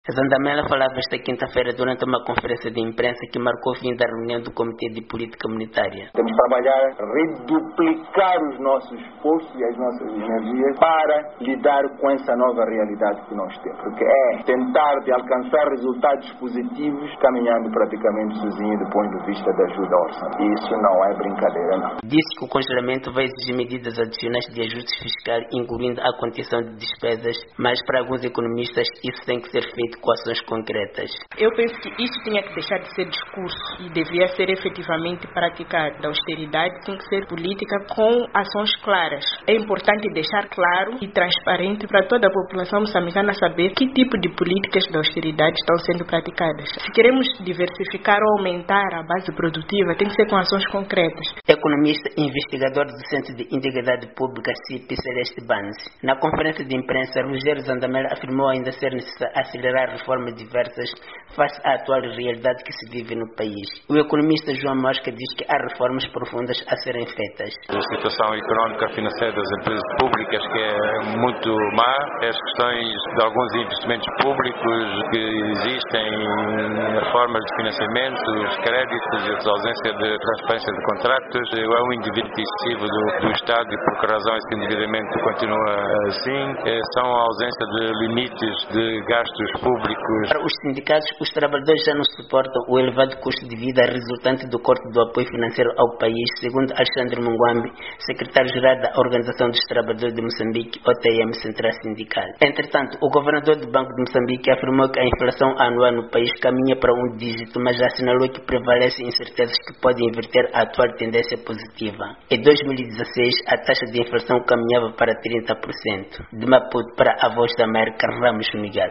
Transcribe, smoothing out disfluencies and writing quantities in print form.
Zandamela falava esta quinta-feira durante uma conferência de imprensa que marcou o fim da reunião do Comitê de Política Monetária. Temos que trabalhar, reduplicar os nossos esforços e as nossas energias para lidar com essa nova realidade que nós temos. Porque é tentar de alcançar resultados positivos caminhando praticamente sozinho do ponto de vista da ajuda ao orçamento. E isso não é brincadeira, não. Disse que o congelamento vai exigir medidas adicionais de ajustes fiscais, incluindo a contenção de despesas, mas para alguns economistas isso tem que ser feito com ações concretas. Eu penso que isso tinha que deixar de ser discurso e devia ser efetivamente praticado. A austeridade tem que ser política com ações claras. É importante deixar claro e transparente para toda a população moçambicana saber que tipo de políticas de austeridade estão sendo praticadas. Se queremos diversificar ou aumentar a base produtiva, tem que ser com ações concretas. Economista e investigador do Centro de Integridade Pública, CIP, Celeste Banzi. Na conferência de imprensa, Rogério Zandamela afirmou ainda ser necessário acelerar reformas diversas face à atual realidade que se vive no país. O economista João Mosca diz que há reformas profundas a serem feitas. A situação económica financeira das empresas públicas que é muito má, as questões de alguns investimentos públicos que existem, a formas de financiamento, os créditos, a ausência de transparência de contratos, é um endividamento excessivo do Estado e por que razão esse endividamento continua assim, são a ausência de limites de gastos públicos. Para os sindicatos, os trabalhadores já não suportam o elevado custo de vida resultante do corte do apoio financeiro ao país, segundo Alexandre Mungwambi, secretário-geral da Organização dos Trabalhadores de Moçambique, OTM Central Sindical. Entretanto, o governador do Banco de Moçambique afirmou que a inflação anual no país caminha para um dígito, mas já assinalou que prevalecem incertezas que podem inverter a atual tendência positiva. Em 2016, a taxa de inflação caminhava para 30%. De Maputo para a Voz da América, Ramos Miguel.